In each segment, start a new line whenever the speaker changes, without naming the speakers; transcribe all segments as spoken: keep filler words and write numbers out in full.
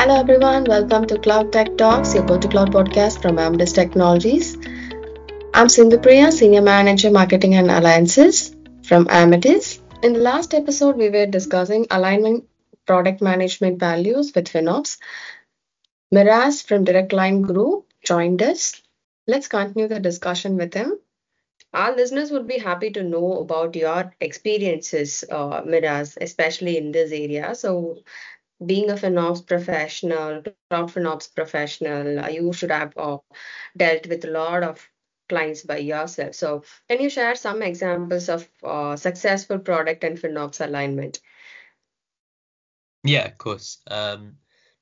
Hello everyone, welcome to Cloud Tech Talks, your go-to cloud podcast from Amadeus Technologies. I'm Sindhupriya, Senior Manager Marketing and Alliances from Amadeus. In the last episode, we were discussing alignment product management values with FinOps. Miraz from Direct Line Group joined us. Let's continue the discussion with him. Our listeners would be happy to know about your experiences, uh, Miraz, especially in this area. So, being a FinOps professional, cloud FinOps professional, uh, you should have uh, dealt with a lot of clients by yourself. So, can you share some examples of uh, successful product and FinOps alignment?
Yeah, of course. Um,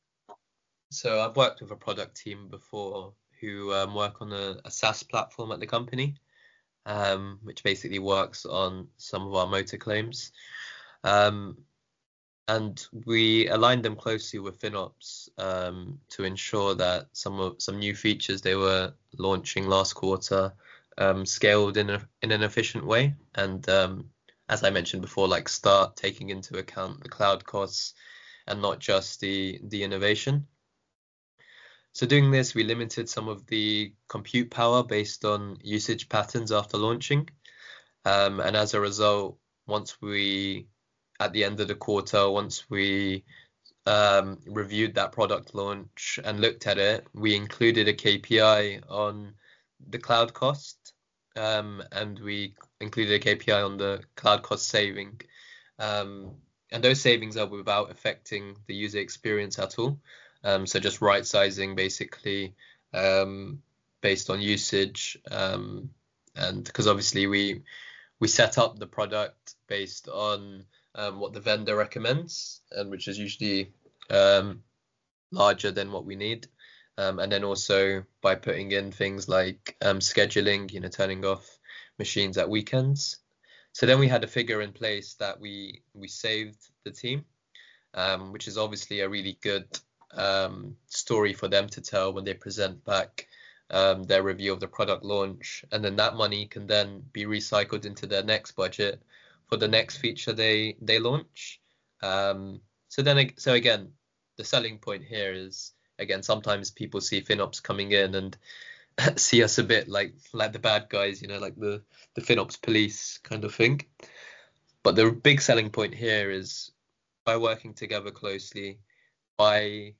so I've worked with a product team before who um, work on a, a SaaS platform at the company, um, which basically works on some of our motor claims. Um, and we aligned them closely with FinOps um, to ensure that some of some new features they were launching last quarter um, scaled in a, in an efficient way. And um, as I mentioned before, like start taking into account the cloud costs and not just the the innovation. So doing this, we limited some of the compute power based on usage patterns after launching. Um, and as a result, once we, at the end of the quarter, once we um, reviewed that product launch and looked at it, we included a K P I on the cloud cost, um, and we included a K P I on the cloud cost saving. Um, and those savings are without affecting the user experience at all. Um, so just right sizing basically um, based on usage, um, and because obviously we we set up the product based on um, what the vendor recommends, and which is usually um, larger than what we need. Um, and then also by putting in things like um, scheduling, you know, turning off machines at weekends. So then we had a figure in place that we we saved the team, um, which is obviously a really good um, story for them to tell when they present back um, their review of the product launch, and then that money can then be recycled into their next budget for the next feature they they launch. Um, so then, so again, the selling point here is again sometimes people see FinOps coming in and see us a bit like like the bad guys, you know, like the the FinOps police kind of thing. But the big selling point here is by working together closely, by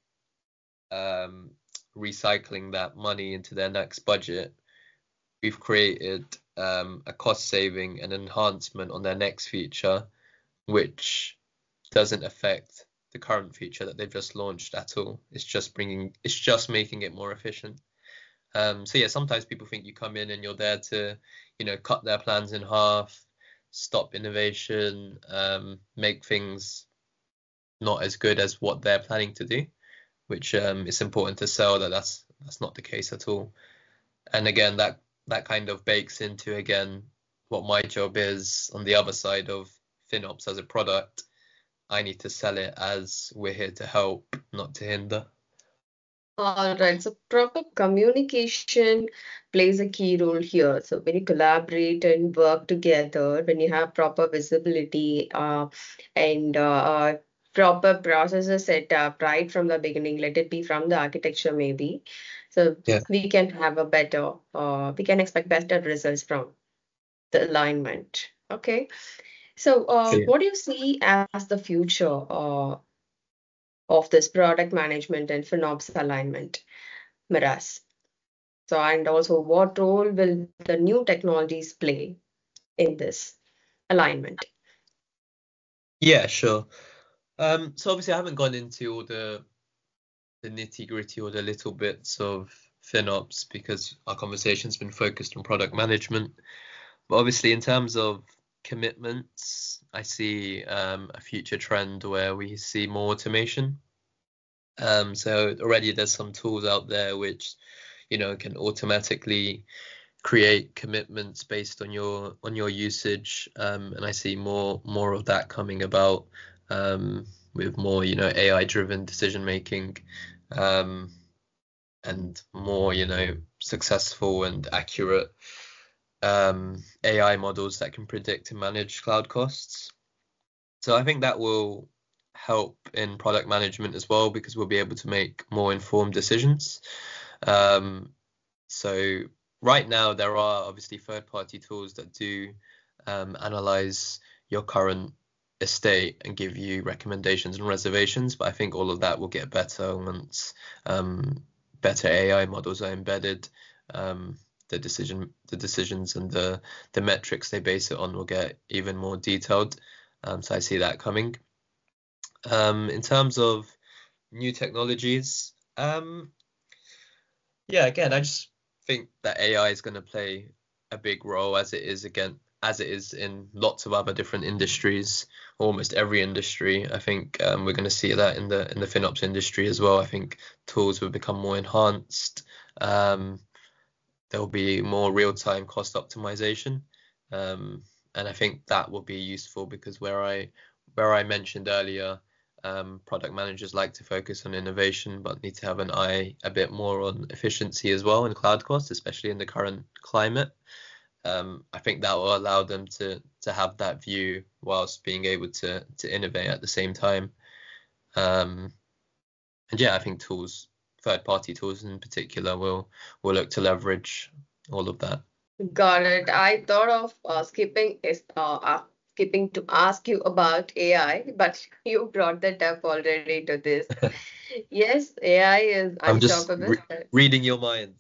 um, recycling that money into their next budget, we've created um, a cost saving and enhancement on their next feature, which doesn't affect the current feature that they've just launched at all. It's just bringing, it's just making it more efficient. Um, so yeah, sometimes people think you come in and you're there to, you know, cut their plans in half, stop innovation, um, make things not as good as what they're planning to do, which um, it's important to sell that that's that's not the case at all. And again, that that kind of bakes into again what my job is on the other side of FinOps as a product. I need to sell it as we're here to help, not to hinder.
All right, so proper communication plays a key role here. So when you collaborate and work together, when you have proper visibility uh, and uh, uh, proper processes set up right from the beginning, let it be from the architecture maybe. So
Yeah.
we can have a better, uh, we can expect better results from the alignment. Okay. So uh,
Yeah.
what do you see as the future uh, of this product management and FinOps alignment, Miraz? So, and also, what role will the new technologies play in this alignment?
Yeah, sure. Um, so obviously I haven't gone into all the the nitty gritty or the little bits of FinOps because our conversation's been focused on product management. But obviously, in terms of commitments, I see um, a future trend where we see more automation. Um, so already there's some tools out there which, you know, can automatically create commitments based on your on your usage, um, and I see more more of that coming about um, with more, you know, A I-driven decision making, um, and more, you know, successful and accurate um, A I models that can predict and manage cloud costs. So I think that will help in product management as well, because we'll be able to make more informed decisions. Um, so right now there are obviously third-party tools that do um, analyze your current estate and give you recommendations and reservations, but I think all of that will get better once um, better A I models are embedded. Um, the decision, the decisions and the the metrics they base it on will get even more detailed. Um, so I see that coming. Um, in terms of new technologies, um, yeah, again, I just think that A I is going to play a big role, as it is again as it is in lots of other different industries, almost every industry. I think um, we're going to see that in the in the FinOps industry as well. I think tools will become more enhanced. Um, there will be more real-time cost optimization, um, and I think that will be useful, because where I where I mentioned earlier, um, product managers like to focus on innovation, but need to have an eye a bit more on efficiency as well and cloud costs, especially in the current climate. Um, I think that will allow them to to have that view whilst being able to to innovate at the same time. Um, and yeah, I think tools, third party tools in particular, will will look to leverage all of that.
Got it. I thought of uh, skipping is uh, uh, skipping to ask you about A I, but you brought that up already to this. Yes, A I is
I'm just
unstoppable.
re- reading your mind.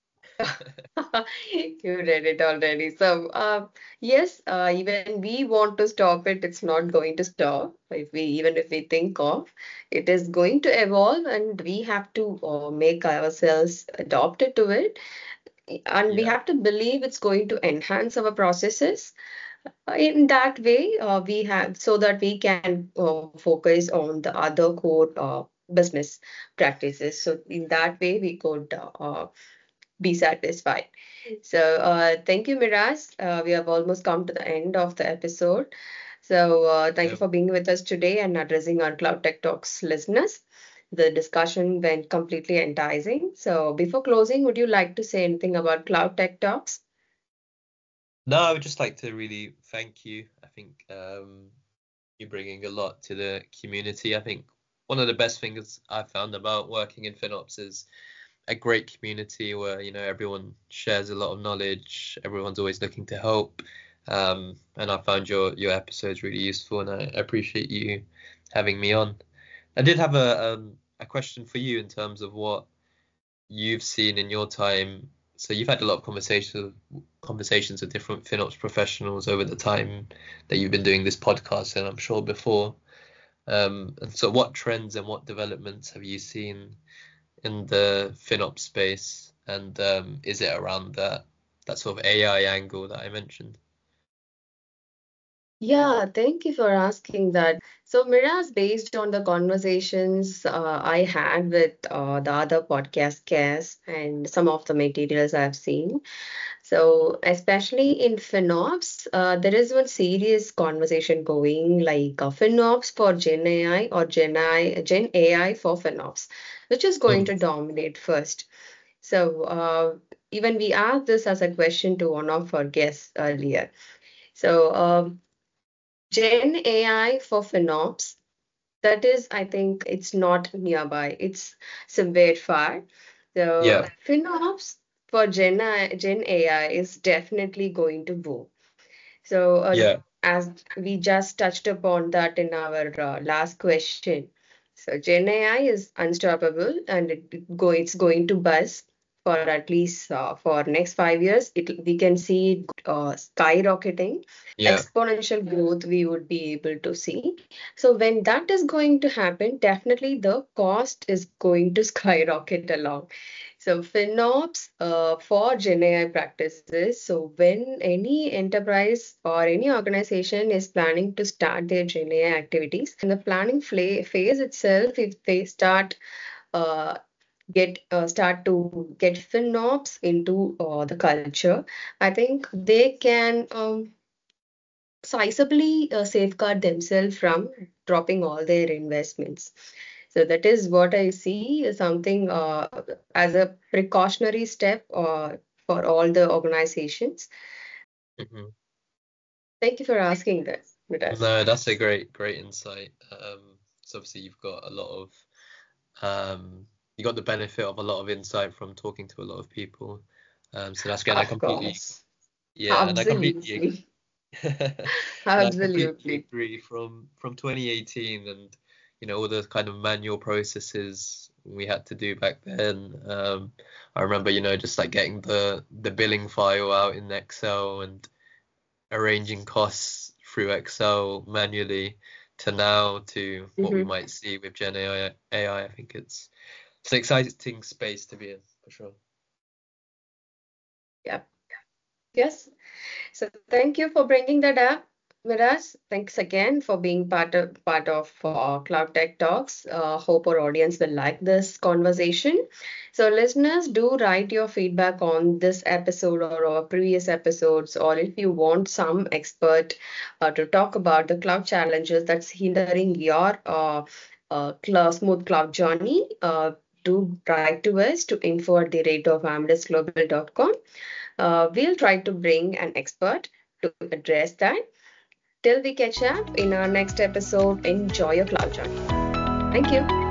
You read it already. So, uh, yes, uh, even we want to stop it, it's not going to stop. If we even if we think of, it is going to evolve, and we have to uh, make ourselves adopted to it, and we
Yeah,
have to believe it's going to enhance our processes. Uh, In that way, uh, we have so that we can uh, focus on the other core uh, business practices. So in that way, we could uh, uh, be satisfied. So uh, thank you, Miraz. Uh, we have almost come to the end of the episode. So uh, thank you
yeah.
for being with us today and addressing our Cloud Tech Talks listeners. The discussion went completely enticing. So before closing, would you like to say anything about Cloud Tech Talks?
No, I would just like to really thank you. I think um, you're bringing a lot to the community. I think one of the best things I've found about working in FinOps is a great community where, you know, everyone shares a lot of knowledge. Everyone's always looking to help. Um, and I found your your episodes really useful, and I appreciate you having me on. I did have a um, a question for you in terms of what you've seen in your time. So you've had a lot of conversations conversations with different FinOps professionals over the time that you've been doing this podcast, and I'm sure before. Um, and so what trends and what developments have you seen in the FinOps space, and um, is it around that that sort of A I angle that I mentioned?
Yeah, thank you for asking that. So, Miraz, based on the conversations uh, I had with uh, the other podcast guests and some of the materials I've seen, so especially in FinOps, uh, there is one serious conversation going like uh, FinOps for Gen A I or Gen I, Gen A I for FinOps, which is going
Mm.
to dominate first. So, uh, even we asked this as a question to one of our guests earlier. So, um, Gen A I for FinOps, that is, I think it's not nearby. It's somewhere far. So
Yeah,
FinOps for Gen I, Gen A I is definitely going to boom. So uh,
yeah,
as we just touched upon that in our uh, last question, so Gen A I is unstoppable, and it go it's going to buzz for at least uh, for next five years. It we can see it uh, skyrocketing,
yeah,
exponential growth we would be able to see. So when that is going to happen, definitely the cost is going to skyrocket along. So FinOps uh, for Gen A I practices. So when any enterprise or any organization is planning to start their Gen A I activities, in the planning fla- phase itself, if they start uh, get uh, start to get FinOps into uh, the culture, I think they can um, sizably uh, safeguard themselves from dropping all their investments. So that is what I see as something uh, as a precautionary step uh, for all the organizations.
hmm
Thank you for asking that, Vitas.
No, that's a great, great insight. Um, So obviously you've got a lot of um, you got the benefit of a lot of insight from talking to a lot of people. Um, so that's again, I
Of
completely,
course.
yeah, and I completely,
Absolutely.
and I completely
Absolutely.
agree. From from twenty eighteen, and you know all the kind of manual processes we had to do back then. Um, I remember, you know, just like getting the the billing file out in Excel and arranging costs through Excel manually, to now to what we
Mm-hmm.
might see with Gen A I. A I, I think it's it's an exciting space to be in for sure.
Yep. Yes. So thank you for bringing that up with us. Thanks again for being part of part of uh, Cloud Tech Talks. Uh, hope our audience will like this conversation. So listeners, do write your feedback on this episode or our previous episodes, or if you want some expert uh, to talk about the cloud challenges that's hindering your uh, uh, cloud, smooth cloud journey. Uh, do write to us to info at the rate of amdesglobal dot com. Uh, we'll try to bring an expert to address that. Till we catch up in our next episode, enjoy your cloud journey. Thank you.